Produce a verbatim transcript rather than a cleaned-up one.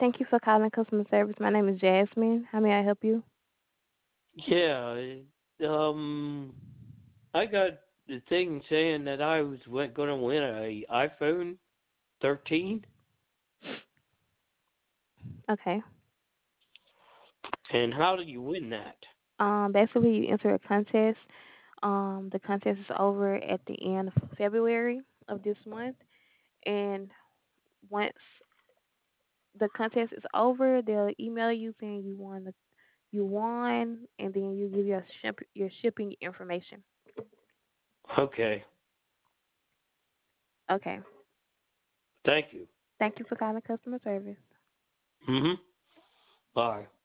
Thank you for calling customer service. My name is Jasmine. How may I help you? Yeah, um, I got the thing saying that I was going to win a iPhone thirteen, Okay. and how do you win that? Um, basically, you enter a contest. Um, the contest is over at the end of February of this month, and once the contest is over, they'll email you saying you won the you won, and then you give your ship, your shipping information. Okay, Okay. thank you. Thank you for calling customer service. Mm-hmm. Bye.